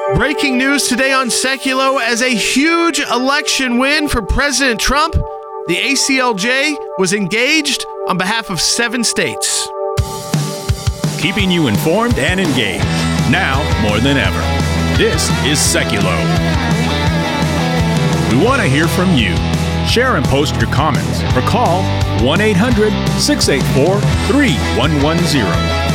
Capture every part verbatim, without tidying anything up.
Breaking news today on Seculo: as a huge election win for President Trump, the A C L J was engaged on behalf of seven states. Keeping you informed and engaged, now more than ever. This is Seculo. We want to hear from you. Share and post your comments or call one eight hundred, six eight four, three one one zero.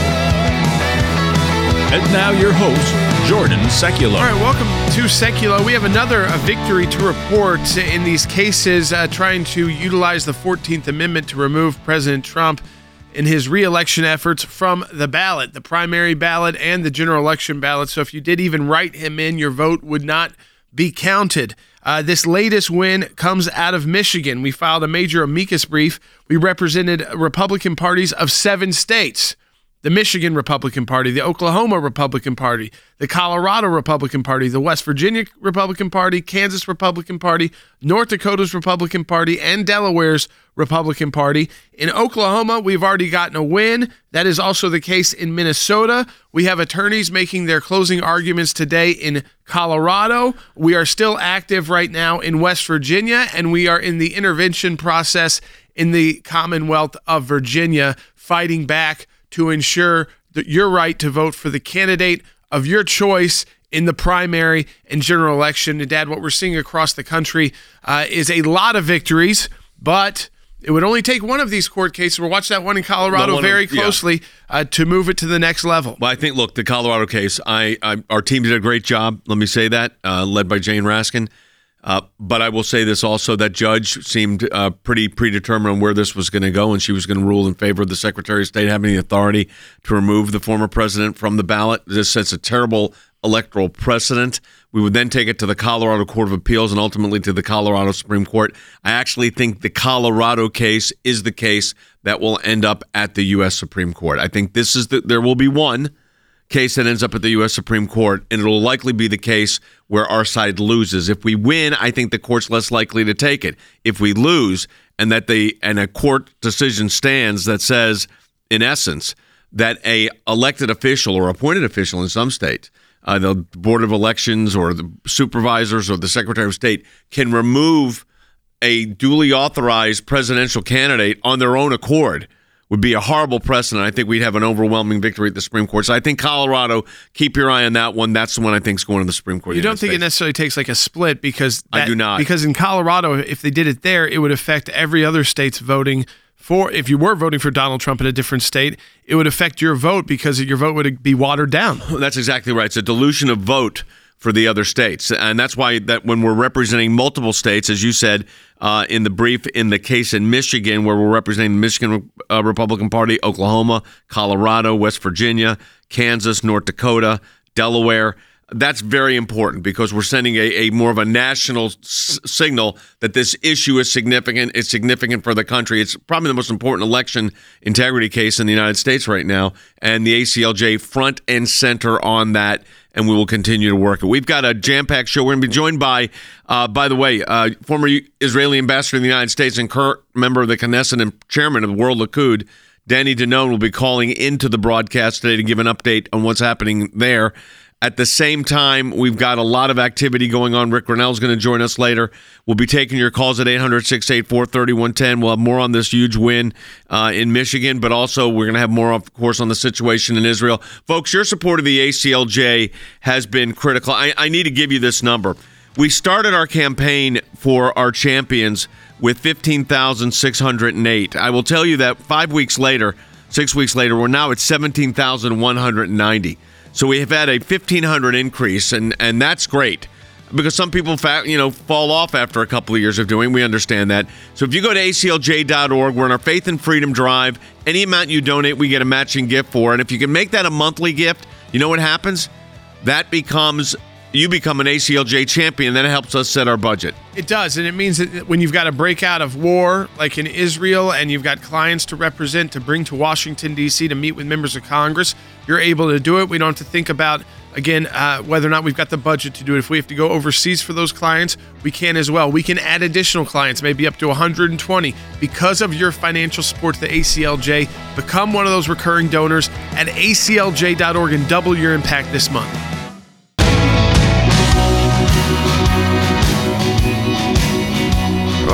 And now your host, Jordan Seculo. All right, welcome to Seculo. We have another uh, victory to report in these cases uh, trying to utilize the fourteenth Amendment to remove President Trump in his re-election efforts from the ballot, the primary ballot and the general election ballot. So if you did even write him in, your vote would not be counted. Uh, this latest win comes out of Michigan. We filed a major amicus brief. We represented Republican parties of seven states: the Michigan Republican Party, the Oklahoma Republican Party, the Colorado Republican Party, the West Virginia Republican Party, Kansas Republican Party, North Dakota's Republican Party, and Delaware's Republican Party. In Oklahoma, we've already gotten a win. That is also the case in Minnesota. We have attorneys making their closing arguments today in Colorado. We are still active right now in West Virginia, and we are in the intervention process in the Commonwealth of Virginia, fighting back to ensure that your right to vote for the candidate of your choice in the primary and general election. And Dad, what we're seeing across the country uh, is a lot of victories, but it would only take one of these court cases. We'll watch that one in Colorado one very of, yeah. closely uh, to move it to the next level. Well, I think, look, the Colorado case, I, I our team did a great job, let me say that, uh, led by Jane Raskin. Uh, but I will say this also, that judge seemed uh, pretty predetermined on where this was going to go, and she was going to rule in favor of the Secretary of State having the authority to remove the former president from the ballot. This sets a terrible electoral precedent. We would then take it to the Colorado Court of Appeals and ultimately to the Colorado Supreme Court. I actually think the Colorado case is the case that will end up at the U S Supreme Court. I think this is the, there will be one case that ends up at the U S Supreme Court, and it'll likely be the case where our side loses. If we win, I think the court's less likely to take it. If we lose, and that they and a court decision stands that says, in essence, that a elected official or appointed official in some states, uh, the Board of Elections or the supervisors or the Secretary of State, can remove a duly authorized presidential candidate on their own accord, would be a horrible precedent. I think we'd have an overwhelming victory at the Supreme Court. So I think Colorado, keep your eye on that one. That's the one I think is going to the Supreme Court. You don't think it necessarily takes like a split because that, I do not. Because in Colorado, if they did it there, it would affect every other state's voting for. If you were voting for Donald Trump in a different state, it would affect your vote because your vote would be watered down. That's exactly right. It's a dilution of vote for the other states. And that's why that when we're representing multiple states, as you said uh, in the brief, in the case in Michigan, where we're representing the Michigan uh, Republican Party, Oklahoma, Colorado, West Virginia, Kansas, North Dakota, Delaware, that's very important because we're sending a, a more of a national s- signal that this issue is significant. It's significant for the country. It's probably the most important election integrity case in the United States right now, and the A C L J front and center on that, and we will continue to work it. We've got a jam-packed show. We're going to be joined by, uh, by the way, uh, former Israeli ambassador in the United States and current member of the Knesset and chairman of the World Likud, Danny Danon, will be calling into the broadcast today to give an update on what's happening there. At the same time, we've got a lot of activity going on. Rick Grenell is going to join us later. We'll be taking your calls at eight hundred, six eight four, three one one zero. We'll have more on this huge win uh, in Michigan, but also we're going to have more, of course, on the situation in Israel. Folks, your support of the A C L J has been critical. I, I need to give you this number. We started our campaign for our champions with fifteen thousand six hundred eight. I will tell you that five weeks later, six weeks later, we're now at seventeen thousand one hundred ninety. So we have had a fifteen hundred increase, and, and that's great because some people fa- you know, fall off after a couple of years of doing. We understand that. So if you go to A C L J dot org, we're in our Faith and Freedom Drive. Any amount you donate, we get a matching gift for. And if you can make that a monthly gift, you know what happens? That becomes, you become an A C L J champion. Then it helps us set our budget. It does, and it means that when you've got a breakout of war, like in Israel, and you've got clients to represent, to bring to Washington, D C, to meet with members of Congress, you're able to do it. We don't have to think about, again, uh, whether or not we've got the budget to do it. If we have to go overseas for those clients, we can as well. We can add additional clients, maybe up to one hundred twenty. Because of your financial support to the A C L J, become one of those recurring donors at A C L J dot org and double your impact this month.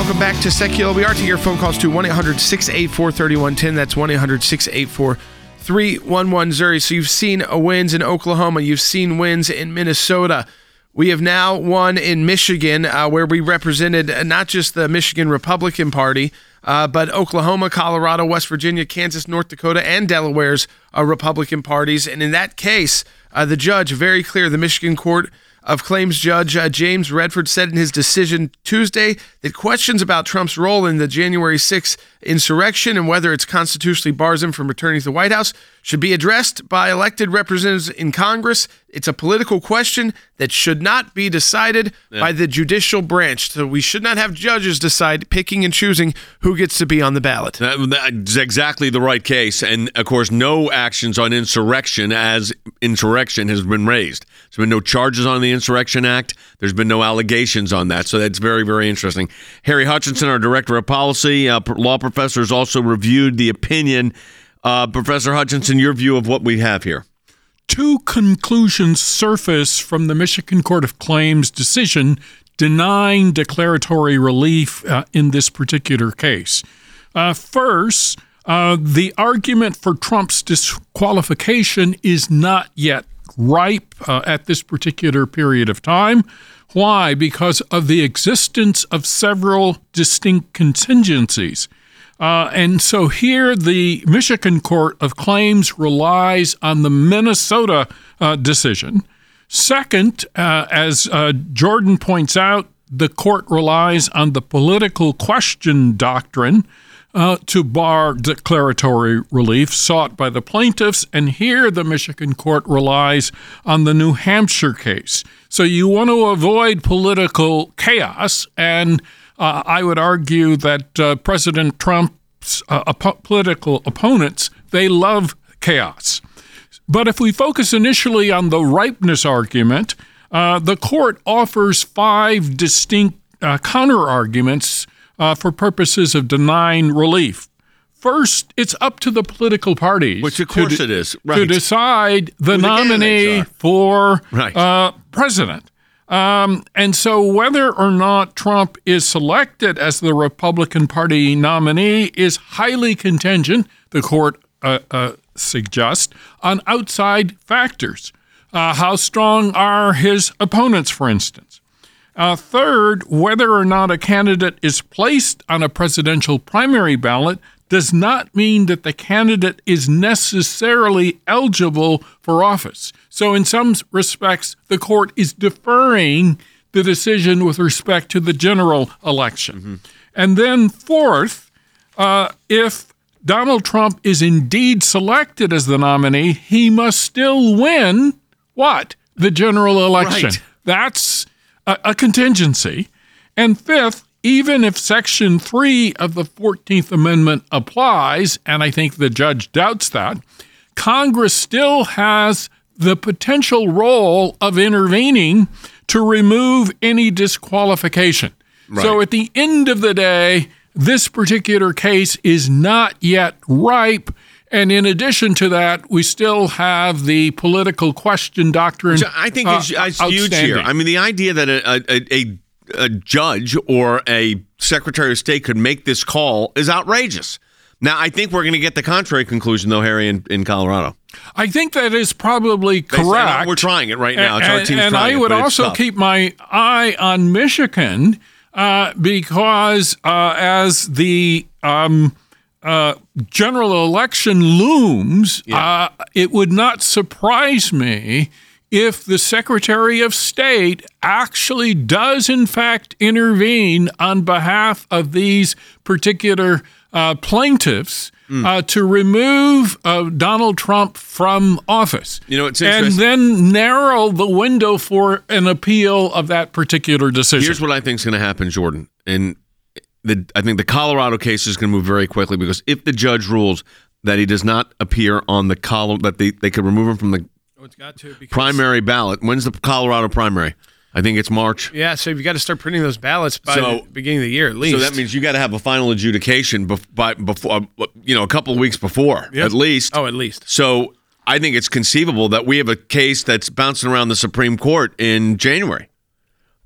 Welcome back to Secular. We are taking your phone calls to one eight hundred six eight four three one one zero. That's one eight hundred six eight four three one one zero. So you've seen wins in Oklahoma. You've seen wins in Minnesota. We have now won in Michigan, uh, where we represented not just the Michigan Republican Party, uh, but Oklahoma, Colorado, West Virginia, Kansas, North Dakota, and Delaware's uh, Republican parties. And in that case, uh, the judge, very clear, the Michigan Court of Claims Judge uh, James Redford said in his decision Tuesday that questions about Trump's role in the January sixth insurrection and whether it's constitutionally bars him from returning to the White House should be addressed by elected representatives in Congress. It's a political question that should not be decided yeah. by the judicial branch. So we should not have judges decide picking and choosing who gets to be on the ballot. That, that's exactly the right case. And, of course, no actions on insurrection as insurrection has been raised. There's been no charges on the Insurrection Act. There's been no allegations on that. So that's very, very interesting. Harry Hutchinson, our Director of Policy, uh, law professor, has also reviewed the opinion. Uh, Professor Hutchinson, your view of what we have here. Two conclusions surface from the Michigan Court of Claims decision denying declaratory relief uh, in this particular case. Uh, first, uh, the argument for Trump's disqualification is not yet ripe uh, at this particular period of time. Why? Because of the existence of several distinct contingencies. Uh, and so here the Michigan Court of Claims relies on the Minnesota uh, decision. Second, uh, as uh, Jordan points out, the court relies on the political question doctrine uh, to bar declaratory relief sought by the plaintiffs. And here the Michigan court relies on the New Hampshire case. So you want to avoid political chaos, and Uh, I would argue that uh, President Trump's uh, op- political opponents, they love chaos. But if we focus initially on the ripeness argument, uh, the court offers five distinct uh, counter-arguments uh, for purposes of denying relief. First, it's up to the political parties. Which, of course, de- it is. Right. To decide the nominee for right. uh, president. Um, and so whether or not Trump is selected as the Republican Party nominee is highly contingent, the court uh, uh, suggests, on outside factors. Uh, how strong are his opponents, for instance? Uh, third, whether or not a candidate is placed on a presidential primary ballot does not mean that the candidate is necessarily eligible for office. So in some respects, the court is deferring the decision with respect to the general election. Mm-hmm. And then fourth, uh, if Donald Trump is indeed selected as the nominee, he must still win what? The general election. Right. That's a, a contingency. And fifth, even if Section three of the fourteenth Amendment applies, and I think the judge doubts that, Congress still has the potential role of intervening to remove any disqualification. Right. So at the end of the day, this particular case is not yet ripe. And in addition to that, we still have the political question doctrine. Which I think uh, is, is huge here. I mean, the idea that a, a, a a judge or a secretary of state could make this call is outrageous. Now, I think we're going to get the contrary conclusion, though, Harry, in, in Colorado. I think that is probably correct. Say, we're trying it right now. It's and, our team's and trying I would it, also keep my eye on Michigan uh, because uh, as the um, uh, general election looms, yeah. uh, it would not surprise me if the Secretary of State actually does, in fact, intervene on behalf of these particular uh, plaintiffs mm. uh, to remove uh, Donald Trump from office. You know, it's and then narrow the window for an appeal of that particular decision. Here's what I think is going to happen, Jordan. And the, I think the Colorado case is going to move very quickly because if the judge rules that he does not appear on the column, that they, they could remove him from the It's got to primary ballot. When's the Colorado primary? I think it's March. Yeah, so you've got to start printing those ballots by so, the beginning of the year at least. So that means you got to have a final adjudication bef- by before, you know, a couple of weeks before, yep. at least. Oh, at least. So I think it's conceivable that we have a case that's bouncing around the Supreme Court in January.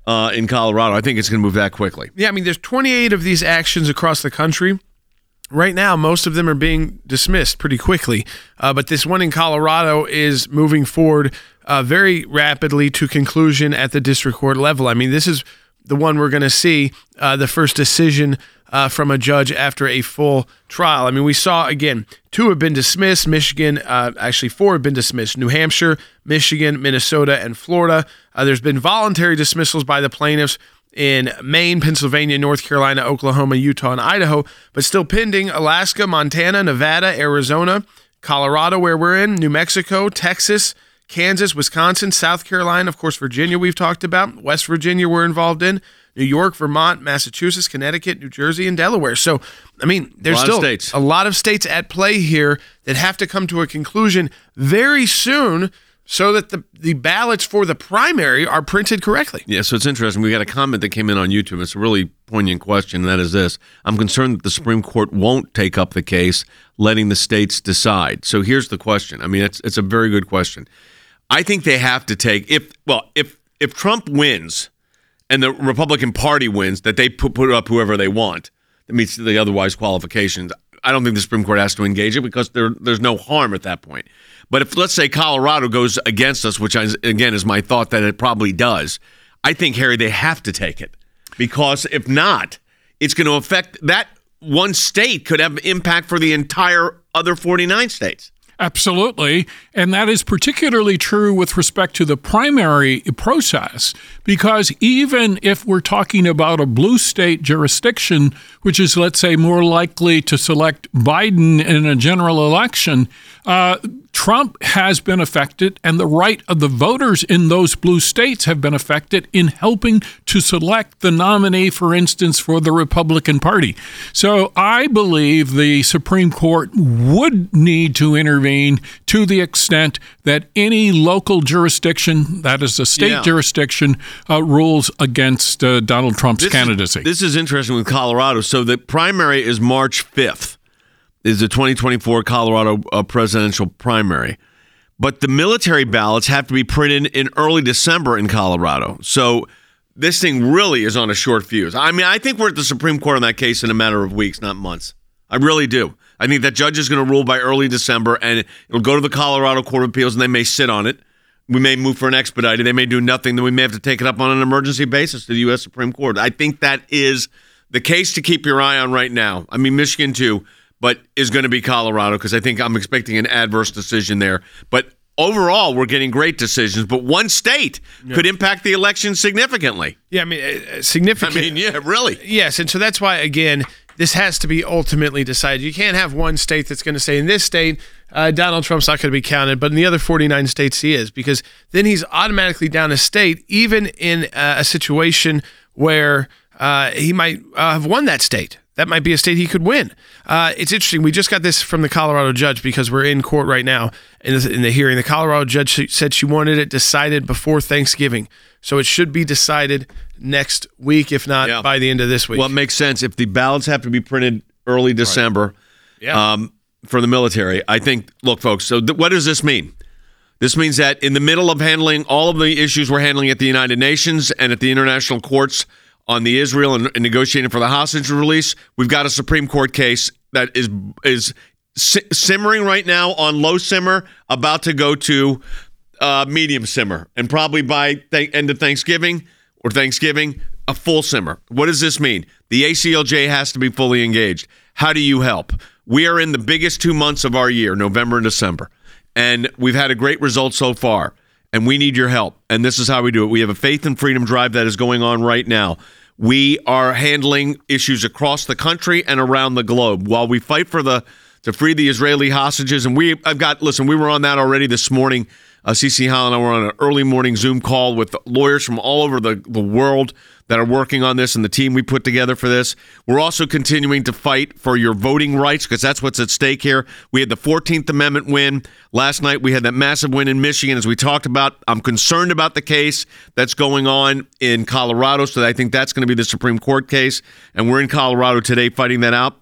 uh, in Colorado. I think it's going to move that quickly. Yeah, I mean, there's twenty-eight of these actions across the country. Right now, most of them are being dismissed pretty quickly, uh, but this one in Colorado is moving forward uh, very rapidly to conclusion at the district court level. I mean, this is the one we're going to see uh, the first decision uh, from a judge after a full trial. I mean, we saw, again, two have been dismissed. Michigan, uh, actually four have been dismissed. New Hampshire, Michigan, Minnesota, and Florida. Uh, there's been voluntary dismissals by the plaintiffs in Maine, Pennsylvania, North Carolina, Oklahoma, Utah, and Idaho, but still pending Alaska, Montana, Nevada, Arizona, Colorado, where we're in, New Mexico, Texas, Kansas, Wisconsin, South Carolina, of course, Virginia we've talked about, West Virginia we're involved in, New York, Vermont, Massachusetts, Connecticut, New Jersey, and Delaware. So, I mean, there's a still states. a lot of states at play here that have to come to a conclusion very soon so that the, the ballots for the primary are printed correctly. Yeah, so it's interesting. We got a comment that came in on YouTube. It's a really poignant question, and that is this. I'm concerned that the Supreme Court won't take up the case, letting the states decide. So here's the question. I mean, it's it's a very good question. I think they have to take, if well, if if Trump wins and the Republican Party wins, that they put, put up whoever they want that meets the otherwise qualifications, I don't think the Supreme Court has to engage it because there there's no harm at that point. But if, let's say, Colorado goes against us, which, I, again, is my thought that it probably does, I think, Harry, they have to take it. Because if not, it's going to affect that one state could have impact for the entire other forty-nine states. Absolutely. And that is particularly true with respect to the primary process, because even if we're talking about a blue state jurisdiction, which is, let's say, more likely to select Biden in a general election, uh, Trump has been affected, and the right of the voters in those blue states have been affected in helping to select the nominee, for instance, for the Republican Party. So I believe the Supreme Court would need to intervene to the extent that any local jurisdiction, that is a state yeah. jurisdiction, uh, rules against uh, Donald Trump's this candidacy. Is, this is interesting with Colorado. So the primary is March fifth. Is the twenty twenty-four Colorado uh, presidential primary. But the military ballots have to be printed in early December in Colorado. So this thing really is on a short fuse. I mean, I think we're at the Supreme Court on that case in a matter of weeks, not months. I really do. I think that judge is going to rule by early December, and it'll go to the Colorado Court of Appeals, and they may sit on it. We may move for an expedited. They may do nothing. Then we may have to take it up on an emergency basis to the U S Supreme Court. I think that is the case to keep your eye on right now. I mean, Michigan, too. But is going to be Colorado because I think I'm expecting an adverse decision there. But overall, we're getting great decisions. But one state yeah. could impact the election significantly. Yeah, I mean, uh, significant. I mean, yeah, really. Yes, and so that's why, again, this has to be ultimately decided. You can't have one state that's going to say, in this state, uh, Donald Trump's not going to be counted, but in the other forty-nine states he is, because then he's automatically down a state, even in uh, a situation where uh, he might uh, have won that state. That might be a state he could win. Uh, it's interesting. We just got this from the Colorado judge because we're in court right now in the, in the hearing. The Colorado judge said she wanted it decided before Thanksgiving. So it should be decided next week, if not yeah. by the end of this week. Well, it makes sense. If the ballots have to be printed early December right. yeah. um, for the military, I think, look, folks, so th- what does this mean? This means that in the middle of handling all of the issues we're handling at the United Nations and at the international courts on the Israel and, and negotiating for the hostage release, we've got a Supreme Court case that is is si- simmering right now on low simmer, about to go to uh, medium simmer, and probably by th- end of Thanksgiving or Thanksgiving, a full simmer. What does this mean? The A C L J has to be fully engaged. How do you help? We are in the biggest two months of our year, November and December, and we've had a great result so far, and we need your help, and this is how we do it. We have a Faith and Freedom Drive that is going on right now. We are handling issues across the country and around the globe while we fight for the to free the Israeli hostages. And we, I've got, listen, we were on that already this morning. Uh, Cece Howell and I were on an early morning Zoom call with lawyers from all over the, the world that are working on this and the team we put together for this. We're also continuing to fight for your voting rights because that's what's at stake here. We had the fourteenth Amendment win. Last night we had that massive win in Michigan, as we talked about. I'm concerned about the case that's going on in Colorado, so I think that's going to be the Supreme Court case. And we're in Colorado today fighting that out.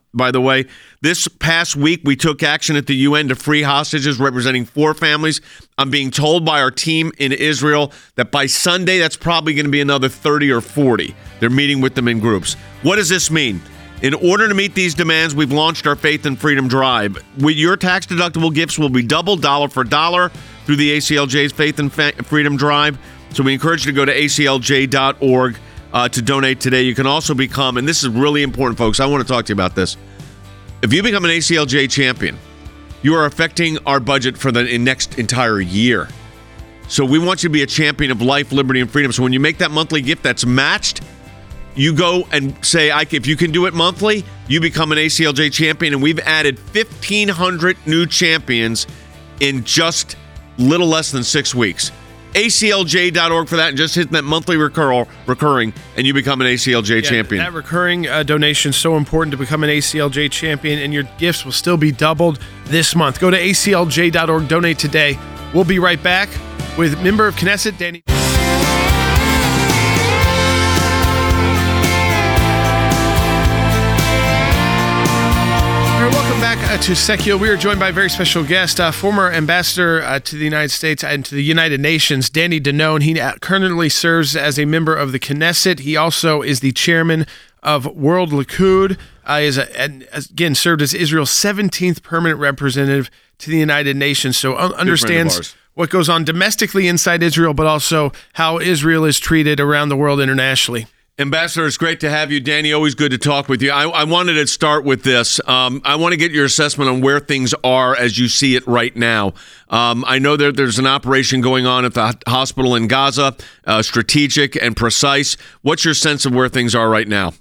by the way. This past week, we took action at the U N to free hostages representing four families. I'm being told by our team in Israel that by Sunday, that's probably going to be another thirty or forty. They're meeting with them in groups. What does this mean? In order to meet these demands, we've launched our Faith and Freedom Drive. With your tax-deductible gifts will be doubled dollar for dollar through the A C L J's Faith and Fa- Freedom Drive. So we encourage you to go to A C L J dot org uh, to donate today. You can also become, and this is really important, folks, I want to talk to you about this. If you become an A C L J champion, you are affecting our budget for the next entire year. So we want you to be a champion of life, liberty, and freedom. So when you make that monthly gift that's matched, you go and say, if you can do it monthly, you become an A C L J champion. And we've added fifteen hundred new champions in just little less than six weeks. A C L J dot org for that, and just hit that monthly recur- recurring, and you become an A C L J yeah, champion. That recurring uh, donation is so important to become an A C L J champion, and your gifts will still be doubled this month. Go to A C L J dot org, donate today. We'll be right back with member of Knesset, Danny. Welcome back uh, to Secular. We are joined by a very special guest, uh, former ambassador uh, to the United States and to the United Nations, Danny Danon. He currently serves as a member of the Knesset. He also is the chairman of World Likud. Uh, is a, and again served as Israel's seventeenth permanent representative to the United Nations. So uh, understands what goes on domestically inside Israel, but also how Israel is treated around the world internationally. Ambassador, it's great to have you. Danny, always good to talk with you. I, I wanted to start with this. Um, I want to get your assessment on where things are as you see it right now. Um, I know that there's an operation going on at the hospital in Gaza, uh, strategic and precise. What's your sense of where things are right now?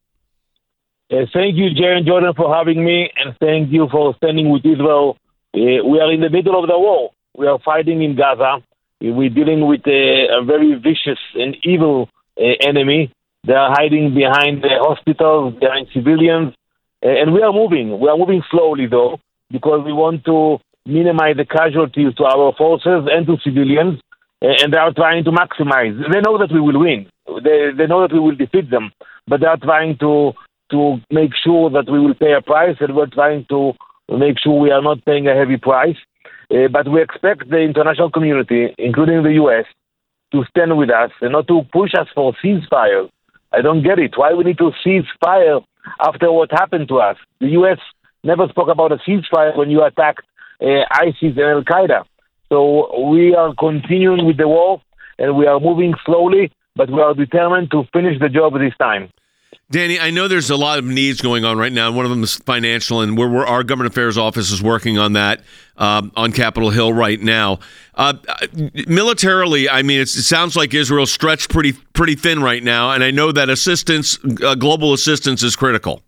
Uh, thank you, Jerry and Jordan, for having me, and thank you for standing with Israel. Uh, we are in the middle of the war. We are fighting in Gaza. We're dealing with a, a very vicious and evil uh, enemy. They are hiding behind the hospitals, behind civilians, and we are moving. We are moving slowly, though, because we want to minimize the casualties to our forces and to civilians, and they are trying to maximize. They know that we will win. They, they know that we will defeat them, but they are trying to, to make sure that we will pay a price, and we're trying to make sure we are not paying a heavy price. Uh, but we expect the international community, including the U S, to stand with us and not to push us for ceasefire. I don't get it. Why we need to cease fire after what happened to us? The U S never spoke about a ceasefire when you attacked uh, ISIS and Al-Qaeda. So we are continuing with the war, and we are moving slowly, but we are determined to finish the job this time. Danny, I know there's a lot of needs going on right now, and one of them is financial, and we're, we're, our government affairs office is working on that um, on Capitol Hill right now. Uh, militarily, I mean, it's, it sounds like Israel's stretched pretty pretty thin right now, and I know that assistance, uh, global assistance, is critical.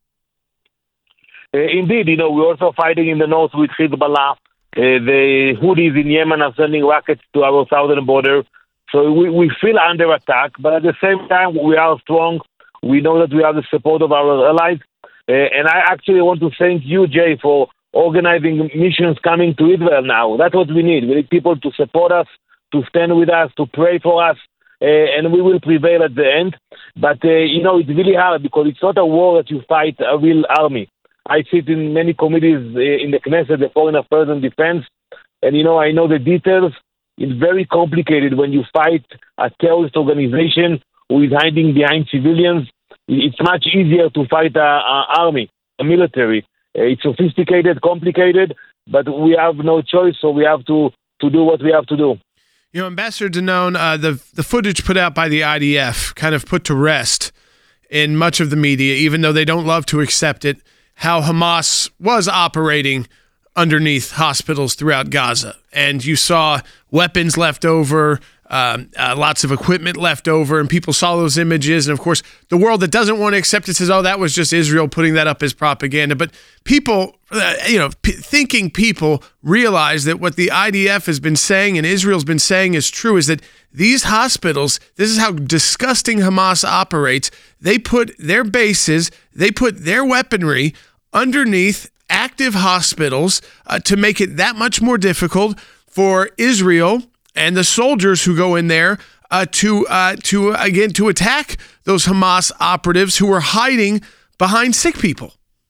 Uh, indeed, you know, we're also fighting in the north with Hezbollah. Uh, the Houthis in Yemen are sending rockets to our southern border, so we, we feel under attack, but at the same time, we are strong. We know that we have the support of our allies. Uh, and I actually want to thank you, Jay, for organizing missions coming to Israel now. That's what we need. We need people to support us, to stand with us, to pray for us, uh, and we will prevail at the end. But, uh, you know, it's really hard because it's not a war that you fight a real army. I sit in many committees uh, in the Knesset, the Foreign Affairs and Defense, and, you know, I know the details. It's very complicated when you fight a terrorist organization who is hiding behind civilians. It's much easier to fight an army, a military. It's sophisticated, complicated, but we have no choice, so we have to, to do what we have to do. You know, Ambassador Danon, uh, the, the footage put out by the I D F kind of put to rest in much of the media, even though they don't love to accept it, how Hamas was operating underneath hospitals throughout Gaza. And you saw weapons left over, um, uh, lots of equipment left over, and people saw those images. And of course, the world that doesn't want to accept it says, oh, that was just Israel putting that up as propaganda. But people, uh, you know, p- thinking people realize that what the I D F has been saying and Israel's been saying is true, is that these hospitals, this is how disgusting Hamas operates. They put their bases, they put their weaponry underneath active hospitals uh, to make it that much more difficult for Israel and the soldiers who go in there uh, to, uh, to again, to attack those Hamas operatives who are hiding behind sick people.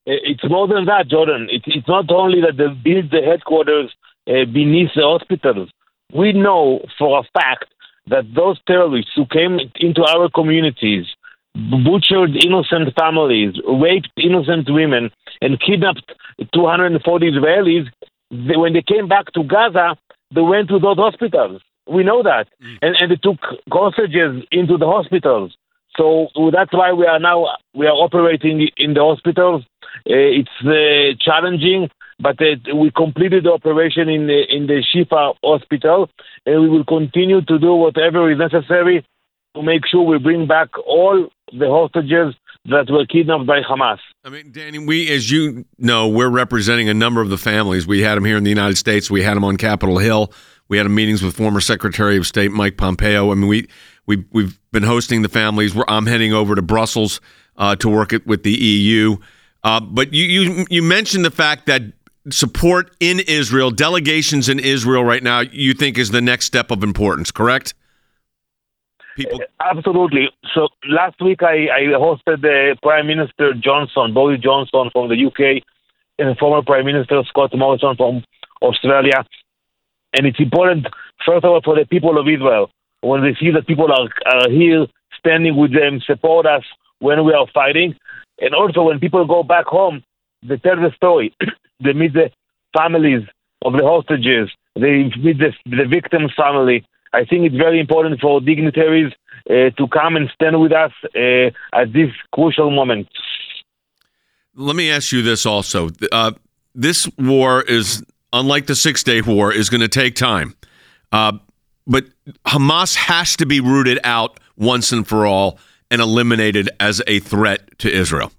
It's more than that, Jordan. It's, it's not only that they build the headquarters uh, beneath the hospitals. We know for a fact that those terrorists who came into our communities, butchered innocent families, raped innocent women, and kidnapped two hundred forty Israelis, they, when they came back to Gaza, they went to those hospitals. We know that. Mm. And, and they took hostages into the hospitals. So that's why we are now we are operating in the hospitals. Uh, it's uh, challenging, but uh, we completed the operation in the, in the Shifa hospital, and we will continue to do whatever is necessary to make sure we bring back all the hostages that were kidnapped by Hamas. I mean, Danny, we, as you know, we're representing a number of the families. We had them here in the United States. We had them on Capitol Hill. We had meetings with former Secretary of State Mike Pompeo. I mean, we, we, we've been hosting the families. We're, I'm heading over to Brussels uh, to work it with the E U. Uh, but you, you you mentioned the fact that support in Israel, delegations in Israel right now, you think is the next step of importance, correct? People. Absolutely. So last week I, I hosted the Prime Minister Johnson, Boris Johnson from the U K, and former Prime Minister Scott Morrison from Australia. And it's important, first of all, for the people of Israel, when they see that people are, are here standing with them, support us when we are fighting. And also when people go back home, they tell the story. They meet the families of the hostages. They meet the, the victim's family. I think it's very important for dignitaries uh, to come and stand with us uh, at this crucial moment. Let me ask you this also. Uh, this war is, unlike the Six-Day War, is going to take time. Uh, but Hamas has to be rooted out once and for all and eliminated as a threat to Israel.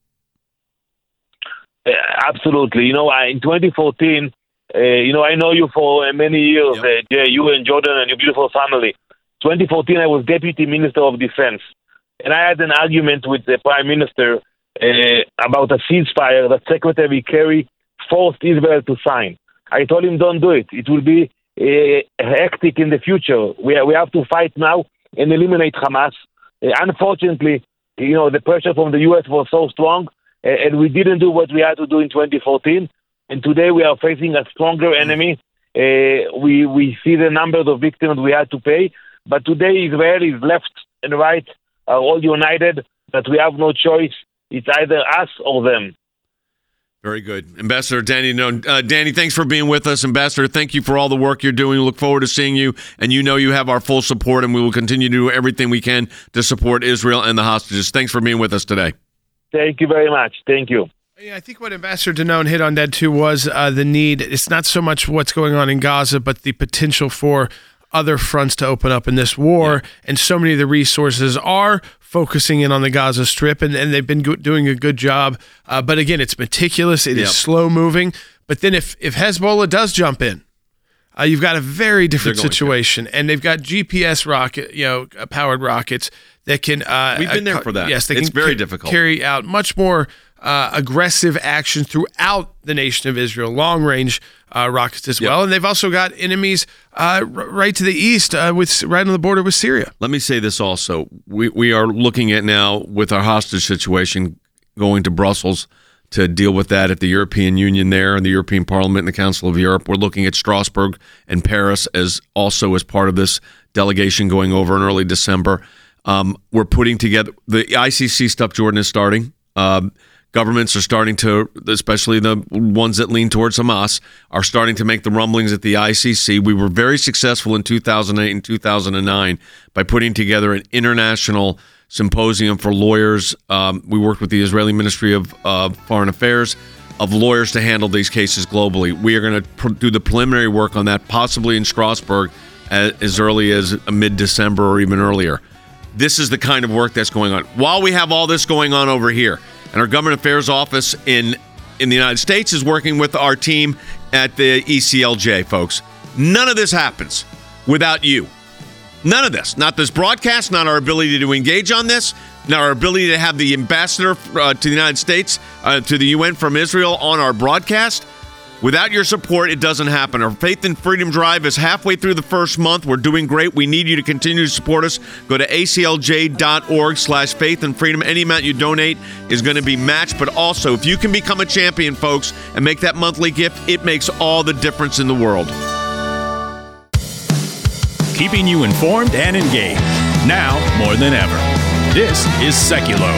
Uh, absolutely. You know, I, in twenty fourteen, uh, you know, I know you for many years, yep. uh, Jay, you and Jordan and your beautiful family. twenty fourteen, I was Deputy Minister of Defense. And I had an argument with the Prime Minister uh, about a ceasefire that Secretary Kerry forced Israel to sign. I told him, don't do it. It will be uh, hectic in the future. We, we have to fight now and eliminate Hamas. Uh, unfortunately, you know, the pressure from the U S was so strong, uh, and we didn't do what we had to do in twenty fourteen. And today we are facing a stronger enemy. Uh, we we see the numbers of victims we had to pay. But today Israelis left and right are all united that we have no choice. It's either us or them. Very good. Ambassador Danny No. Uh, Danny, thanks for being with us. Ambassador, thank you for all the work you're doing. We look forward to seeing you, and you know you have our full support, and we will continue to do everything we can to support Israel and the hostages. Thanks for being with us today. Thank you very much. Thank you. Yeah, I think what Ambassador Danon hit on that too was uh, the need. It's not so much what's going on in Gaza, but the potential for other fronts to open up in this war. Yeah. And so many of the resources are focusing in on the Gaza Strip, and, and they've been go- doing a good job. Uh, but again, it's meticulous. It yep. is slow moving. But then if, if Hezbollah does jump in, uh, you've got a very different situation. To. And they've got G P S rocket, you know, powered rockets that can. Uh, We've been there for that. Yes, they it's can very ca- difficult. carry out much more uh, aggressive action throughout the nation of Israel, long range uh, rockets as yep. well. And they've also got enemies uh, r- right to the east, uh, with right on the border with Syria. Let me say this also. We, we are looking at now with our hostage situation going to Brussels to deal with that at the European Union there and the European Parliament and the Council of Europe. We're looking at Strasbourg and Paris as also as part of this delegation going over in early December. Um, we're putting together the I C C stuff. Jordan is starting. Um, governments are starting to, especially the ones that lean towards Hamas, are starting to make the rumblings at the I C C. We were very successful in two thousand eight and two thousand nine by putting together an international symposium for lawyers. Um, we worked with the Israeli Ministry of uh, Foreign Affairs of lawyers to handle these cases globally. We are going to pr- do the preliminary work on that, possibly in Strasbourg as, as early as mid-December or even earlier. This is the kind of work that's going on. While we have all this going on over here, and our Government Affairs Office in, in the United States is working with our team at the E C L J, folks. None of this happens without you. None of this. Not this broadcast, not our ability to engage on this, not our ability to have the ambassador uh, to the United States, uh, to the U N from Israel on our broadcast. Without your support, it doesn't happen. Our Faith and Freedom Drive is halfway through the first month. We're doing great. We need you to continue to support us. Go to aclj.org slash faith and freedom. Any amount you donate is going to be matched. But also, if you can become a champion, folks, and make that monthly gift, it makes all the difference in the world. Keeping you informed and engaged. Now more than ever. This is Seculo.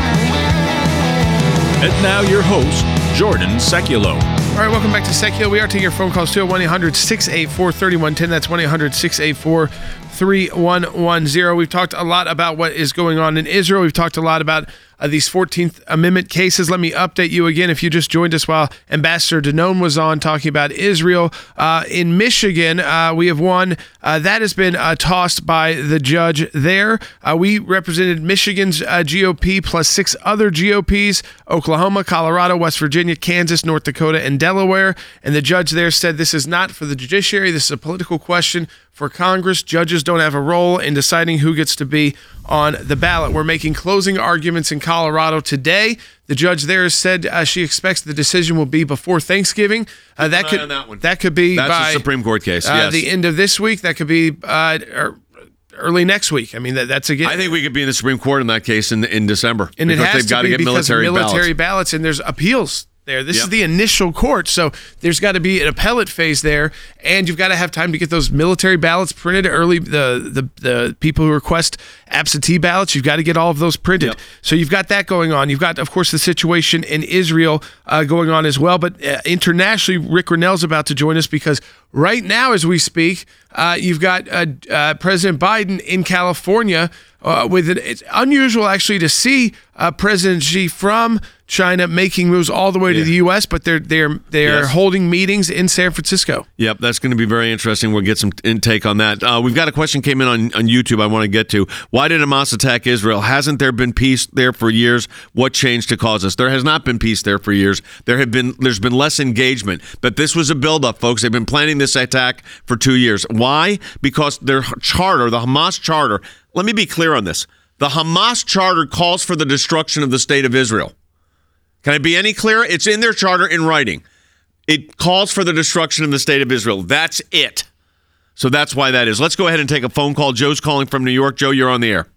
And now your host, Jordan Seculo. All right, welcome back to Seculo. We are taking your phone calls too at one eight hundred six eight four three one one zero. That's one eight hundred six eight four three one one zero. We've talked a lot about what is going on in Israel. We've talked a lot about uh, these fourteenth Amendment cases. Let me update you again if you just joined us while Ambassador Danone was on talking about Israel. Uh, in Michigan, uh, we have one uh, that has been uh, tossed by the judge there. Uh, we represented Michigan's uh, G O P plus six other G O Ps, Oklahoma, Colorado, West Virginia, Kansas, North Dakota, and Delaware. And the judge there said this is not for the judiciary. This is a political question for Congress. Judges don't have a role in deciding who gets to be on the ballot. We're making closing arguments in Colorado today. The judge there has said uh, she expects the decision will be before Thanksgiving. Uh, that could that, that could be That's by a Supreme Court case. uh, Yes. the end of this week. That could be uh, or early next week. I mean, that, that's again. I think we could be in the Supreme Court in that case in in December. and it because has they've to got be to get because military, military ballots. ballots, and there's appeals there. This Yep. is the initial court, so there's got to be an appellate phase there, and you've got to have time to get those military ballots printed early. The the the people who request absentee ballots, you've got to get all of those printed. Yep. So you've got that going on. You've got, of course, the situation in Israel uh, going on as well. But uh, internationally, Rick Grinnell's about to join us because right now, as we speak, uh, you've got uh, uh, President Biden in California. Uh, with it, it's unusual actually to see uh, President Xi from China making moves all the way to Yeah. the U S, but they're they're they're Yes. holding meetings in San Francisco. Yep, that's going to be very interesting. We'll get some intake on that. Uh, we've got a question came in on, on YouTube I want to get to. Why did Hamas attack Israel? Hasn't there been peace there for years? What changed to cause this? There has not been peace there for years. There have been there's been less engagement. But this was a buildup, folks. They've been planning this attack for two years. Why? Because their charter, the Hamas charter. Let me be clear on this. The Hamas charter calls for the destruction of the state of Israel. Can I be any clearer? It's in their charter in writing. It calls for the destruction of the state of Israel. That's it. So that's why that is. Let's go ahead and take a phone call. Joe's calling from New York. Joe, you're on the air.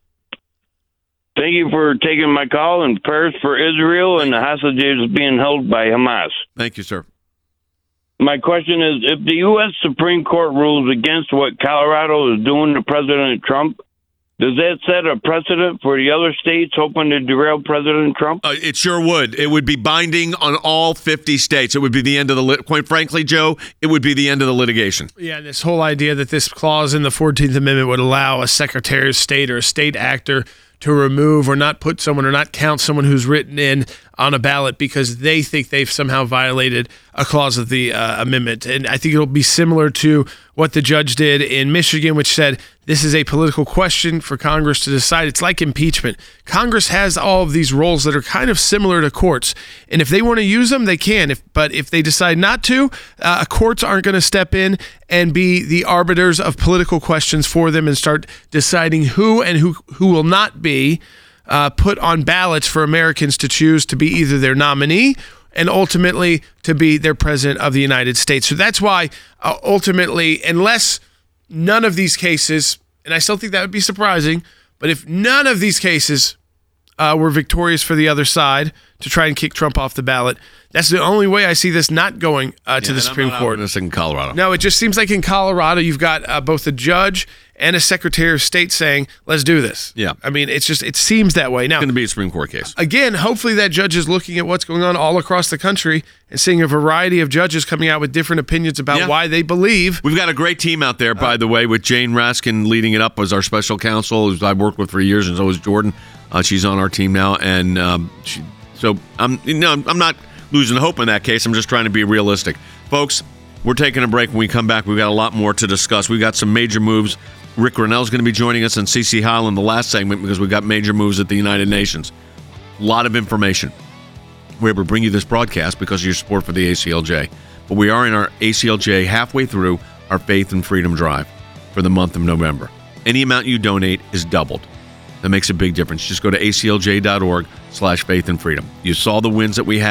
Thank you for taking my call, and prayers for Israel and the hostages being held by Hamas. Thank you, sir. My question is, if the U S Supreme Court rules against what Colorado is doing to President Trump, does that set a precedent for the other states hoping to derail President Trump? Uh, it sure would. It would be binding on all fifty states. It would be the end of the lit. Quite frankly, Joe, it would be the end of the litigation. Yeah, this whole idea that this clause in the fourteenth Amendment would allow a Secretary of State or a state actor to remove or not put someone or not count someone who's written in on a ballot because they think they've somehow violated a clause of the uh, amendment. And I think it'll be similar to what the judge did in Michigan, which said this is a political question for Congress to decide. It's like impeachment. Congress has all of these roles that are kind of similar to courts. And if they want to use them, they can. If, but if they decide not to, uh, courts aren't going to step in and be the arbiters of political questions for them and start deciding who and who, who will not be uh, put on ballots for Americans to choose to be either their nominee and ultimately to be their president of the United States. So that's why uh, ultimately, unless none of these cases, and I still think that would be surprising, but if none of these cases uh, were victorious for the other side to try and kick Trump off the ballot, that's the only way I see this not going uh, to Yeah, the and Supreme I'm not Court. witnessing in Colorado. No, it just seems like in Colorado, you've got uh, both a judge and a Secretary of State saying, let's do this. Yeah. I mean, it's just, it seems that way. Now, It's going to be a Supreme Court case. again, hopefully that judge is looking at what's going on all across the country and seeing a variety of judges coming out with different opinions about Yeah. why they believe. We've got a great team out there, by the way, with Jane Raskin leading it up as our special counsel, who I've worked with for years, and so is Jordan. Uh, she's on our team now, and um, she, so I'm, you know, I'm not losing hope in that case. I'm just trying to be realistic, folks. We're taking a break. When we come back, we've got a lot more to discuss. We've got some major moves. Rick Grinnell's going to be joining us, and Cece Highland the last segment because we've got major moves at the United Nations. A lot of information. We're able to bring you this broadcast because of your support for the A C L J. But we are in our A C L J halfway through our Faith and Freedom Drive for the month of November. Any amount you donate is doubled. That makes a big difference. Just go to aclj.org slash faith and freedom. You saw the wins that we had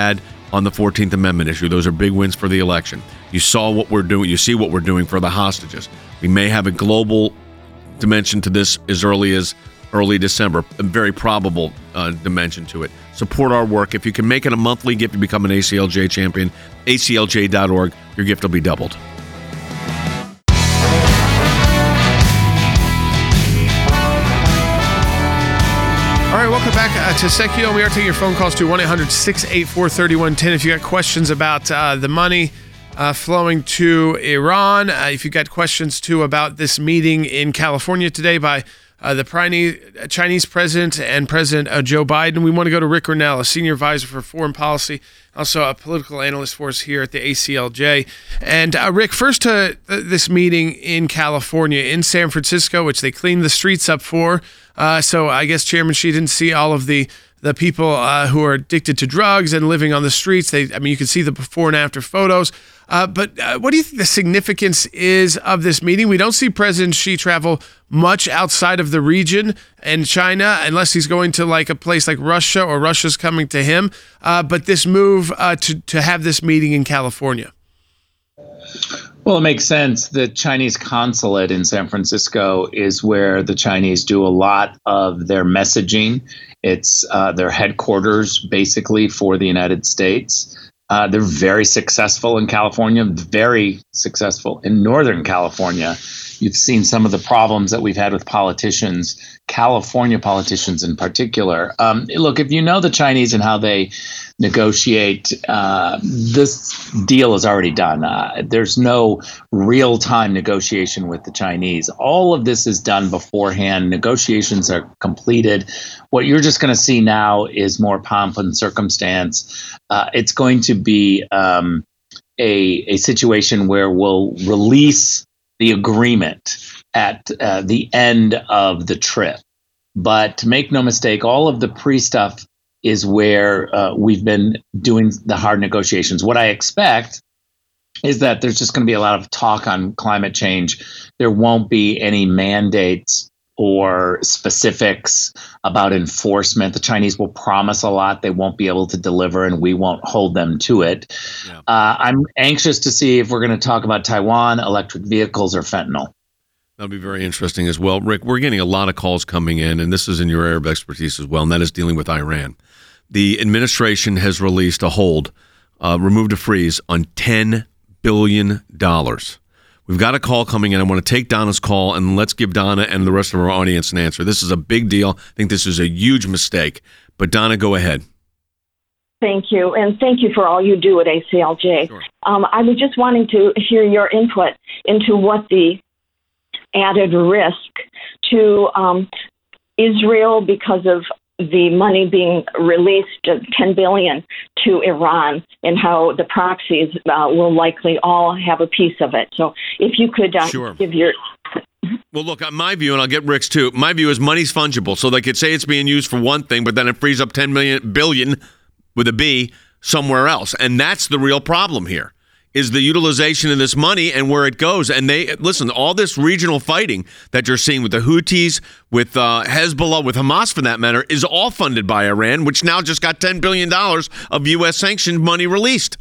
on the fourteenth Amendment issue. Those are big wins for the election. You saw what we're doing. You see what we're doing for the hostages. We may have a global dimension to this as early as early December, a very probable uh, dimension to it. Support our work. If you can make it a monthly gift to become an A C L J champion, A C L J dot org, your gift will be doubled. All right, welcome back uh, to Secular. We are taking your phone calls to one eight hundred six eight four three one one zero if you got questions about uh, the money uh, flowing to Iran. Uh, if you got questions, too, about this meeting in California today by uh, the Chinese president and President uh, Joe Biden. We want to go to Rick Grenell, a senior advisor for foreign policy, also a political analyst for us here at the A C L J. And uh, Rick, first to th- this meeting in California, in San Francisco, which they cleaned the streets up for. Uh, so I guess Chairman Xi didn't see all of the the people uh, who are addicted to drugs and living on the streets. They, I mean, you can see the before and after photos. Uh, but uh, what do you think the significance is of this meeting? We don't see President Xi travel much outside of the region and China, unless he's going to like a place like Russia or Russia's coming to him. Uh, but this move uh, to to have this meeting in California. Well, it makes sense. The Chinese consulate in San Francisco is where the Chinese do a lot of their messaging. It's uh, their headquarters, basically, for the United States. Uh, they're very successful in California, very successful in Northern California. You've seen some of the problems that we've had with politicians, California politicians in particular. Um, look, if you know the Chinese and how they negotiate, uh, this deal is already done. Uh, there's no real-time negotiation with the Chinese. All of this is done beforehand. Negotiations are completed. What you're just going to see now is more pomp and circumstance. Uh, it's going to be um, a, a situation where we'll release the agreement at uh, the end of the trip. But make no mistake, all of the pre-stuff is where uh, we've been doing the hard negotiations. What I expect is that there's just going to be a lot of talk on climate change. There won't be any mandates or specifics about enforcement. The Chinese will promise a lot they won't be able to deliver, and we won't hold them to it. Yeah. Uh, I'm anxious to see if we're going to talk about Taiwan, electric vehicles, or fentanyl. That'll be very interesting as well. Rick, we're getting a lot of calls coming in, and this is in your area of expertise as well, and that is dealing with Iran. The administration has released a hold, uh, removed a freeze on ten billion dollars. We've got a call coming in. I want to take Donna's call, and let's give Donna and the rest of our audience an answer. This is a big deal. I think this is a huge mistake. But Donna, go ahead. Thank you, and thank you for all you do at A C L J. Sure. Um, I was just wanting to hear your input into what the added risk to um, Israel because of the money being released, uh, ten billion dollars to Iran, and how the proxies uh, will likely all have a piece of it. So if you could uh, sure. give your... Well, look, my view, and I'll get Rick's too, my view is money's fungible. So they could say it's being used for one thing, but then it frees up ten million billion with a B somewhere else. And that's the real problem here, is the utilization of this money and where it goes. And they, listen, all this regional fighting that you're seeing with the Houthis, with uh, Hezbollah, with Hamas for that matter, is all funded by Iran, which now just got ten billion dollars of U S sanctioned money released.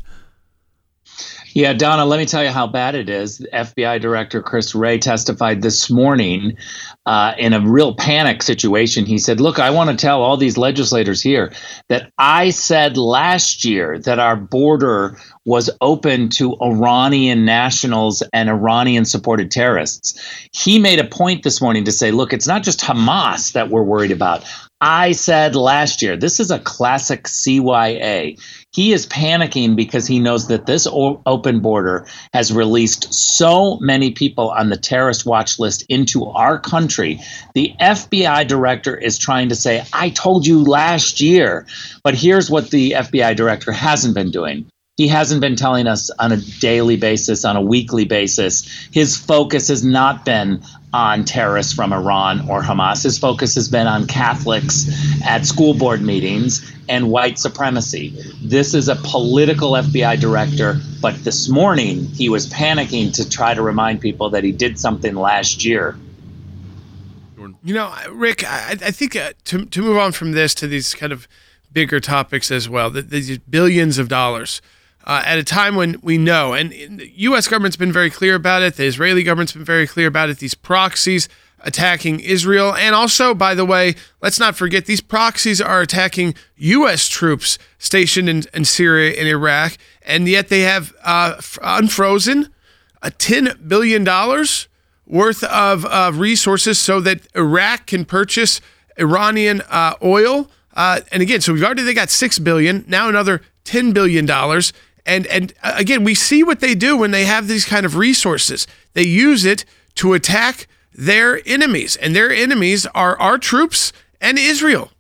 Yeah, Donna, let me tell you how bad it is. The F B I Director Chris Wray testified this morning uh, in a real panic situation. He said, look, I want to tell all these legislators here that I said last year that our border was open to Iranian nationals and Iranian-supported terrorists. He made a point this morning to say, look, it's not just Hamas that we're worried about. I said last year, this is a classic C Y A. He is panicking because he knows that this o- open border has released so many people on the terrorist watch list into our country. The F B I director is trying to say, I told you last year. But here's what the F B I director hasn't been doing. He hasn't been telling us on a daily basis, on a weekly basis. His focus has not been on terrorists from Iran or Hamas. His focus has been on Catholics at school board meetings and white supremacy. This is a political F B I director, but this morning he was panicking to try to remind people that he did something last year. You know, Rick, I, I think uh, to to move on from this to these kind of bigger topics as well. These billions of dollars uh, at a time when we know, and the U S government's been very clear about it. The Israeli government's been very clear about it. These proxies attacking Israel. And also, by the way, let's not forget, these proxies are attacking U S troops stationed in, in Syria and Iraq. And yet they have uh, unfrozen a ten billion dollars worth of uh, resources so that Iraq can purchase Iranian uh, oil. Uh, and again, so we've already they got six billion dollars, now another ten billion dollars. And, and uh, again, we see what they do when they have these kind of resources. They use it to attack their enemies, and their enemies are our troops and Israel.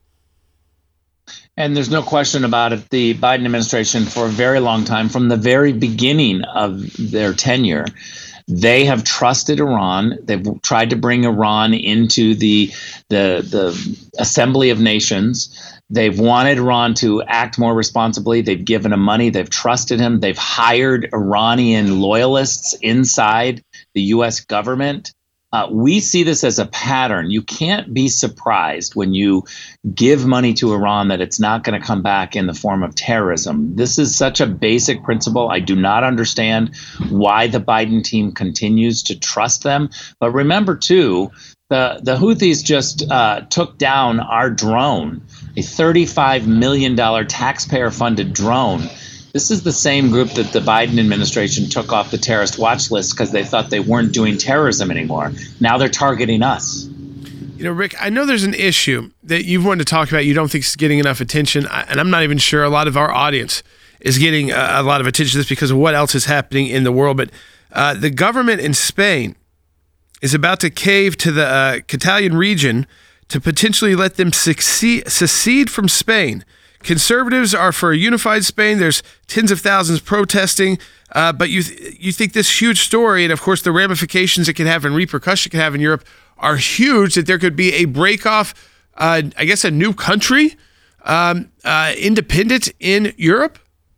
And there's no question about it. The Biden administration, for a very long time, from the very beginning of their tenure, they have trusted Iran. They've tried to bring Iran into the the the Assembly of Nations. They've wanted Iran to act more responsibly. They've given him money. They've trusted him. They've hired Iranian loyalists inside the U S government. Uh, we see this as a pattern. You can't be surprised when you give money to Iran that it's not going to come back in the form of terrorism. This is such a basic principle. I do not understand why the Biden team continues to trust them. But remember, too, the, the Houthis just uh, took down our drone, a thirty-five million dollars taxpayer-funded drone. This is the same group that the Biden administration took off the terrorist watch list because they thought they weren't doing terrorism anymore. Now they're targeting us. You know, Rick, I know there's an issue that you've wanted to talk about you don't think is getting enough attention, and I'm not even sure a lot of our audience is getting a lot of attention to this because of what else is happening in the world. But uh, the government in Spain is about to cave to the uh, Catalan region to potentially let them succeed, secede from Spain. Conservatives are for a unified Spain. There's tens of thousands protesting, uh, but you th- you think this huge story, and of course the ramifications it can have and repercussions it can have in Europe are huge, that there could be a break-off, uh, I guess a new country, um, uh, independent in Europe?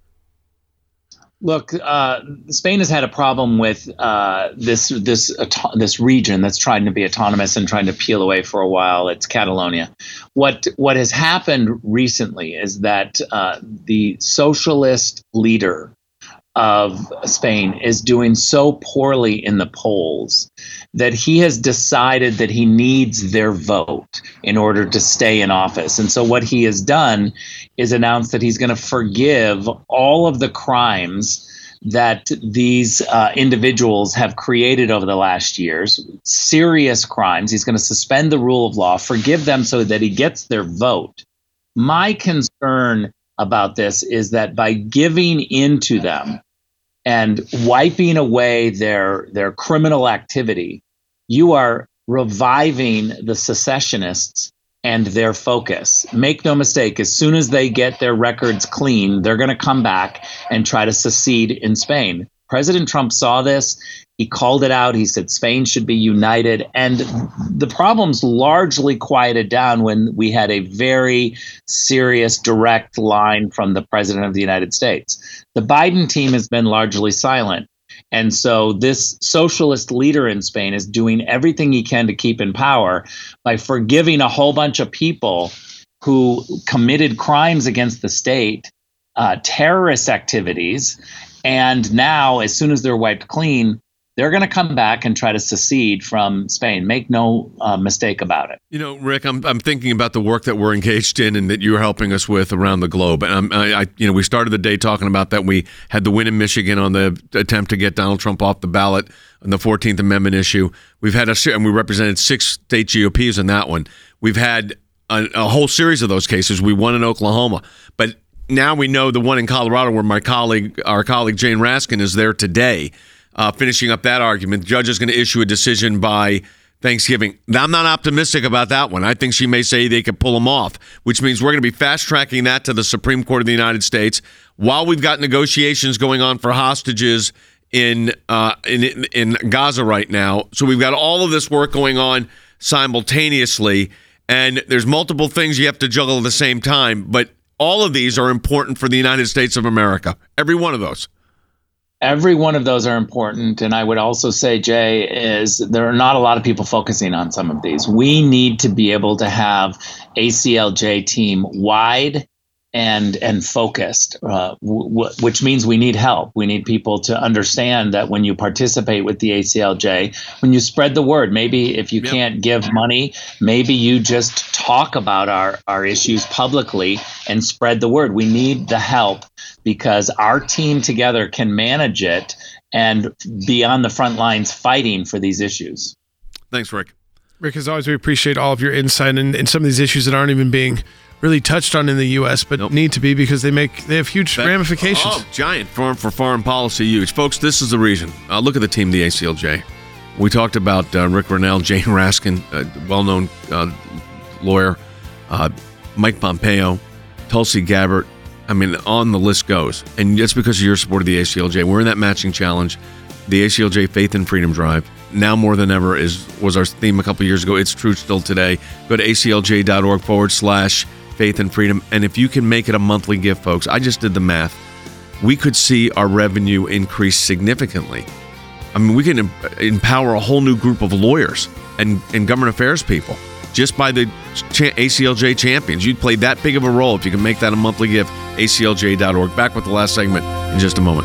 Look, uh, Spain has had a problem with uh, this this auto- this region that's trying to be autonomous and trying to peel away for a while. It's Catalonia. What what has happened recently is that uh, the socialist leader of Spain is doing so poorly in the polls that he has decided that he needs their vote in order to stay in office. And so what he has done is announced that he's going to forgive all of the crimes that these uh, individuals have created over the last years, serious crimes. He's going to suspend the rule of law, forgive them so that he gets their vote. My concern about this is that by giving into them and wiping away their their criminal activity, you are reviving the secessionists and their focus. Make no mistake, as soon as they get their records clean, they're going to come back and try to secede in Spain. President Trump saw this. He called it out. He said Spain should be united. And the problems largely quieted down when we had a very serious, direct line from the president of the United States. The Biden team has been largely silent. And so this socialist leader in Spain is doing everything he can to keep in power by forgiving a whole bunch of people who committed crimes against the state, uh, terrorist activities. And now, as soon as they're wiped clean, they're going to come back and try to secede from Spain. Make no uh, mistake about it. You know, Rick, I'm I'm thinking about the work that we're engaged in and that you're helping us with around the globe. And I'm, I, I, you know, we started the day talking about that. We had the win in Michigan on the attempt to get Donald Trump off the ballot on the fourteenth Amendment issue. We've had a and we represented six state G O Ps in that one. We've had a, a whole series of those cases. We won in Oklahoma, but now we know the one in Colorado where my colleague, our colleague Jane Raskin, is there today. Uh, finishing up that argument, the judge is going to issue a decision by Thanksgiving. Now, I'm not optimistic about that one. I think she may say they could pull them off, which means we're going to be fast-tracking that to the Supreme Court of the United States while we've got negotiations going on for hostages in uh, in, in Gaza right now. So we've got all of this work going on simultaneously, and there's multiple things you have to juggle at the same time, but all of these are important for the United States of America, every one of those. Every one of those are important. And I would also say, Jay, is there are not a lot of people focusing on some of these. We need to be able to have A C L J team wide and and focused, uh, w- w- which means we need help. We need people to understand that when you participate with the A C L J, when you spread the word, maybe if you yep. can't give money, maybe you just talk about our, our issues publicly and spread the word. We need the help because our team together can manage it and be on the front lines fighting for these issues. Thanks, Rick. Rick, as always, we appreciate all of your insight in, in some of these issues that aren't even being really touched on in the U S, but nope. need to be because they make they have huge that, ramifications. Oh, giant for, for foreign policy, huge. Folks, this is the reason. Uh, look at the team, the A C L J. We talked about uh, Rick Grenell, Jane Raskin, a well-known uh, lawyer, uh, Mike Pompeo, Tulsi Gabbard. I mean, on the list goes. And that's because of your support of the A C L J. We're in that matching challenge. The A C L J Faith and Freedom Drive, now more than ever, is was our theme a couple years ago. It's true still today. Go to aclj.org forward slash faith and freedom. And if you can make it a monthly gift, folks, I just did the math. We could see our revenue increase significantly. I mean, we can empower a whole new group of lawyers and, and government affairs people just by the A C L J champions. You'd play that big of a role if you can make that a monthly gift. A C L J dot org. Back with the last segment in just a moment.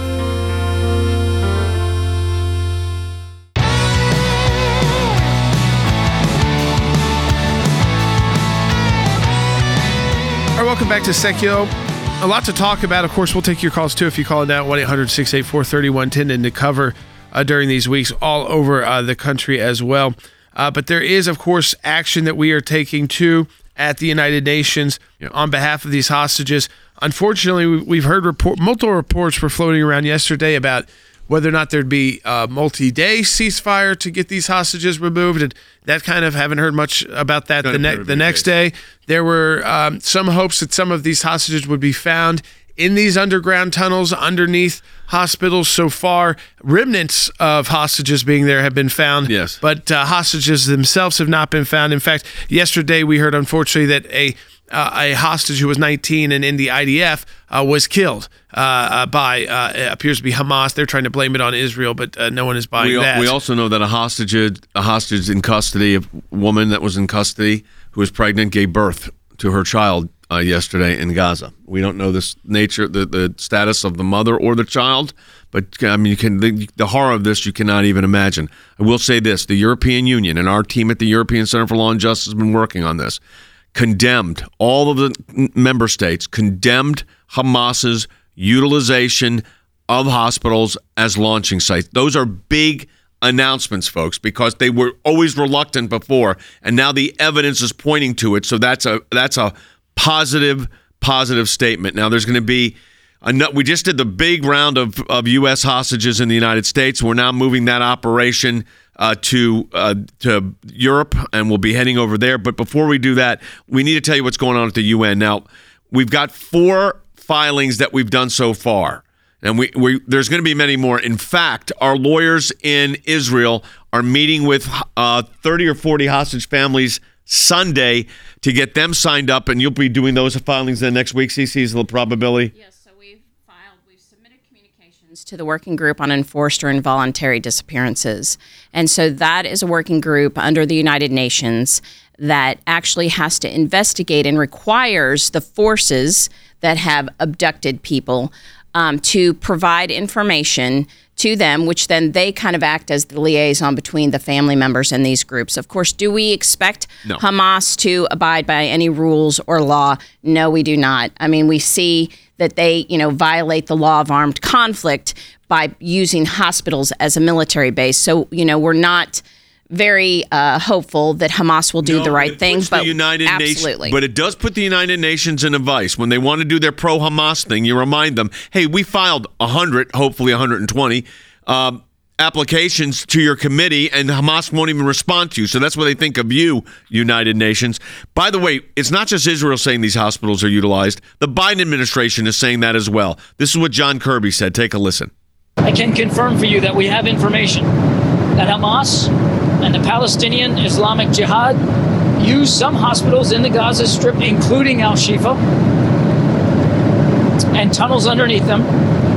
All right, welcome back to Seculo. A lot to talk about. Of course, we'll take your calls too if you call it down one eight hundred six eight four three one one zero and to cover uh, during these weeks all over uh, the country as well. Uh, but there is, of course, action that we are taking too at the United Nations yep. on behalf of these hostages. Unfortunately, we've heard report, multiple reports were floating around yesterday about whether or not there'd be a multi-day ceasefire to get these hostages removed, and that kind of haven't heard much about that. The, ne- the next day, there were um, some hopes that some of these hostages would be found in these underground tunnels underneath hospitals. So far, remnants of hostages being there have been found, yes. but uh, hostages themselves have not been found. In fact, yesterday we heard, unfortunately, that a uh, a hostage who was nineteen and in the I D F uh, was killed uh, uh, by, uh, it appears to be Hamas. They're trying to blame it on Israel, but uh, no one is buying we, that. We also know that a hostage, a hostage in custody, a woman that was in custody who was pregnant, gave birth to her child Uh, yesterday in Gaza. We don't know the nature, the, the status of the mother or the child, but I mean, you can the, the horror of this you cannot even imagine. I will say this: the European Union and our team at the European Center for Law and Justice has been working on this. Condemned all of the member states condemned Hamas's utilization of hospitals as launching sites. Those are big announcements, folks, because they were always reluctant before, and now the evidence is pointing to it. So that's a that's a positive, positive statement. Now, there's going to be a, we just did the big round of, of U S hostages in the United States. We're now moving that operation uh, to uh, to Europe, and we'll be heading over there. But before we do that, we need to tell you what's going on at the U N. Now, we've got four filings that we've done so far, and we, we there's going to be many more. In fact, our lawyers in Israel are meeting with uh, thirty or forty hostage families Sunday to get them signed up, and you'll be doing those filings then next week. Cece, is the probability? Yes, so we've filed, we've submitted communications to the Working Group on Enforced or Involuntary Disappearances. And so that is a working group under the United Nations that actually has to investigate and requires the forces that have abducted people um, to provide information to them, which then they kind of act as the liaison between the family members and these groups. Of course, do we expect no. Hamas to abide by any rules or law? No, we do not. I mean, we see that they, you know, violate the law of armed conflict by using hospitals as a military base. So, you know, we're not very uh, hopeful that Hamas will do no, the right it thing, puts but the United absolutely. Nations, but it does put the United Nations in a vice. When they want to do their pro-Hamas thing, you remind them, hey, we filed one hundred, hopefully one hundred twenty, um, applications to your committee, and Hamas won't even respond to you. So that's what they think of you, United Nations. By the way, it's not just Israel saying these hospitals are utilized. The Biden administration is saying that as well. This is what John Kirby said. Take a listen. I can confirm for you that we have information that Hamas and the Palestinian Islamic Jihad use some hospitals in the Gaza Strip, including Al-Shifa, and tunnels underneath them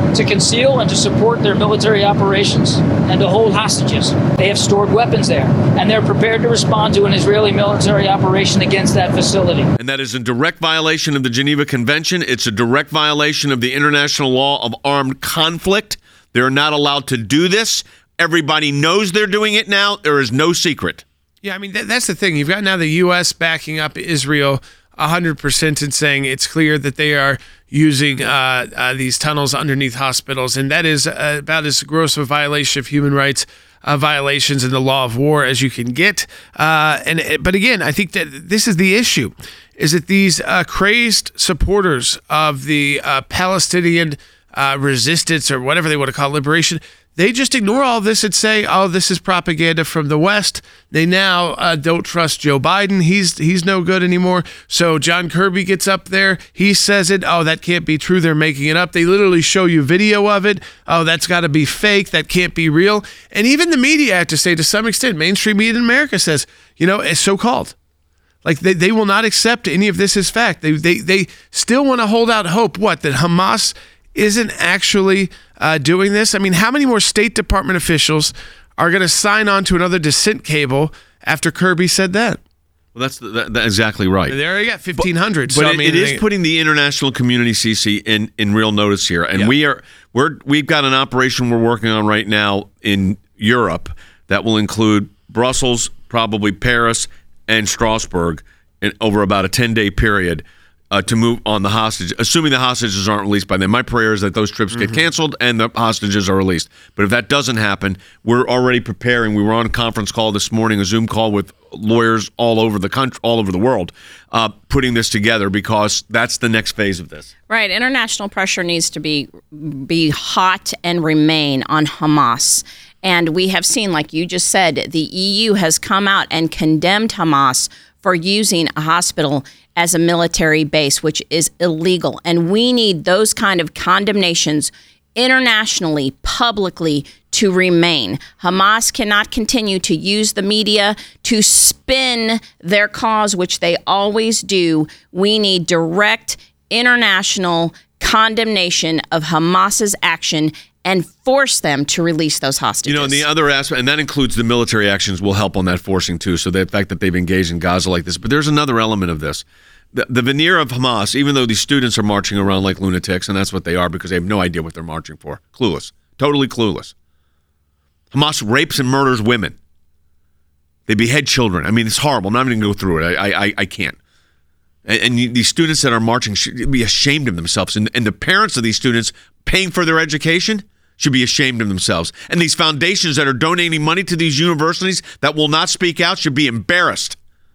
to conceal and to support their military operations and to hold hostages. They have stored weapons there, and they're prepared to respond to an Israeli military operation against that facility. And that is a direct violation of the Geneva Convention. It's a direct violation of the international law of armed conflict. They're not allowed to do this. Everybody knows they're doing it now. There is no secret. Yeah, I mean, th- that's the thing. You've got now the U S backing up Israel one hundred percent and saying it's clear that they are using uh, uh, these tunnels underneath hospitals. And that is uh, about as gross of a violation of human rights uh, violations in the law of war as you can get. Uh, and But again, I think that this is the issue, is that these uh, crazed supporters of the uh, Palestinian uh, resistance, or whatever they want to call it, liberation, they just ignore all this and say, oh, this is propaganda from the West. They now uh, don't trust Joe Biden. He's he's no good anymore. So John Kirby gets up there. He says it. Oh, that can't be true. They're making it up. They literally show you video of it. Oh, that's got to be fake. That can't be real. And even the media, I have to say, to some extent, mainstream media in America says, you know, it's so-called. Like, they, they will not accept any of this as fact. They, they, they still want to hold out hope. What, that Hamas isn't actually uh, doing this? I mean, how many more State Department officials are going to sign on to another dissent cable after Kirby said that? Well, that's, the, that, that's exactly right. There you got fifteen hundred. But, so, but I it, mean, it is they, putting the international community, C C, in, in real notice here. And yeah. we are we're we've got an operation we're working on right now in Europe that will include Brussels, probably Paris, and Strasbourg in, over about a ten-day period. Uh, to move on the hostage, assuming the hostages aren't released by then. My prayer is that those trips get Mm-hmm. canceled and the hostages are released. But if that doesn't happen, we're already preparing. We were on a conference call this morning, a Zoom call with lawyers all over the country, all over the world, uh, putting this together because that's the next phase of this. Right. International pressure needs to be be hot and remain on Hamas. And we have seen, like you just said, the E U has come out and condemned Hamas for using a hospital as a military base, which is illegal. And we need those kind of condemnations internationally, publicly, to remain. Hamas cannot continue to use the media to spin their cause, which they always do. We need direct international condemnation of Hamas's action and force them to release those hostages. You know, and the other aspect, and that includes the military actions, will help on that forcing too. So the fact that they've engaged in Gaza like this. But there's another element of this. The, the veneer of Hamas, even though these students are marching around like lunatics, and that's what they are because they have no idea what they're marching for. Clueless. Totally clueless. Hamas rapes and murders women. They behead children. I mean, it's horrible. I'm not even going to go through it. I, I, I can't. And, and you, these students that are marching should be ashamed of themselves. And, and the parents of these students paying for their education should be ashamed of themselves. And these foundations that are donating money to these universities that will not speak out should be embarrassed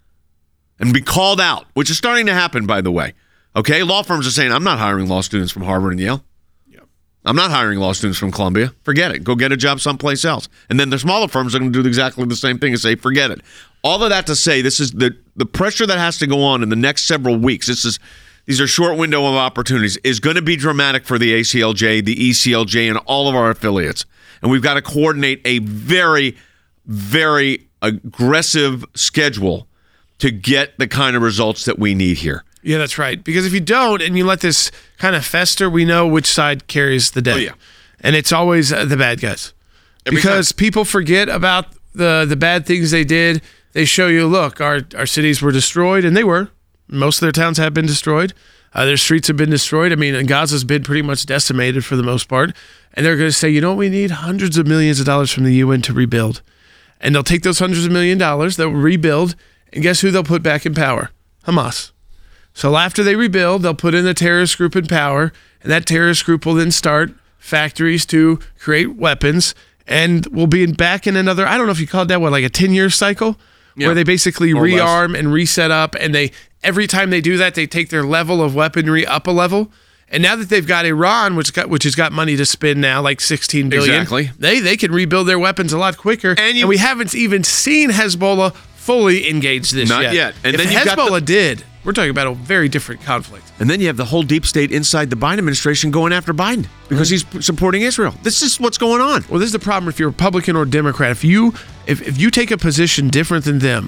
and be called out, which is starting to happen, by the way. Okay? Law firms are saying, I'm not hiring law students from Harvard and Yale. I'm not hiring law students from Columbia. Forget it. Go get a job someplace else. And then the smaller firms are going to do exactly the same thing and say, forget it. All of that to say, this is the the pressure that has to go on in the next several weeks. This is these are short window of opportunities. Is going to be dramatic for the A C L J, the E C L J, and all of our affiliates. And we've got to coordinate a very, very aggressive schedule to get the kind of results that we need here. Yeah, that's right. Because if you don't and you let this kind of fester, we know which side carries the day. Oh, yeah. And it's always uh, the bad guys. Every because time. people forget about the the bad things they did. They show you, look, our, our cities were destroyed, and they were. Most of their towns have been destroyed. Uh, their streets have been destroyed. I mean, and Gaza's been pretty much decimated for the most part. And they're going to say, you know what, we need hundreds of millions of dollars from the U N to rebuild. And they'll take those hundreds of million dollars, they'll rebuild, and guess who they'll put back in power? Hamas. So after they rebuild, they'll put in a terrorist group in power, and that terrorist group will then start factories to create weapons, and we'll be in back in another, I don't know if you call it that, what, like a ten-year cycle? Yeah, where they basically more or less. rearm and reset up, and they every time they do that, they take their level of weaponry up a level. And now that they've got Iran, which got which has got money to spend now, like sixteen billion dollars, Exactly. they they can rebuild their weapons a lot quicker. And And, you- we haven't even seen Hezbollah fully engage this Not yet. yet. And if then you've got Hezbollah the- did, we're talking about a very different conflict. And then you have the whole deep state inside the Biden administration going after Biden because he's supporting Israel. This is what's going on. Well, this is the problem if you're Republican or Democrat. If you if, if you take a position different than them,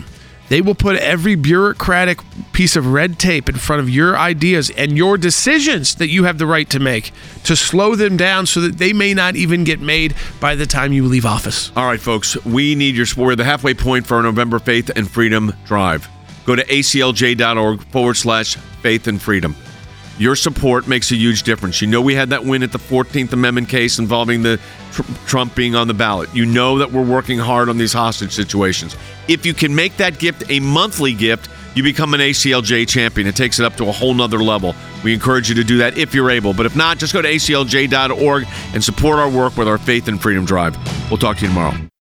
They will put every bureaucratic piece of red tape in front of your ideas and your decisions that you have the right to make to slow them down so that they may not even get made by the time you leave office. All right, folks, we need your support. We're the halfway point for our November Faith and Freedom Drive. Go to aclj.org forward slash faith and freedom. Your support makes a huge difference. You know we had that win at the fourteenth Amendment case involving the tr- Trump being on the ballot. You know that we're working hard on these hostage situations. If you can make that gift a monthly gift, you become an A C L J champion. It takes it up to a whole nother level. We encourage you to do that if you're able. But if not, just go to A C L J dot org and support our work with our Faith and Freedom Drive. We'll talk to you tomorrow.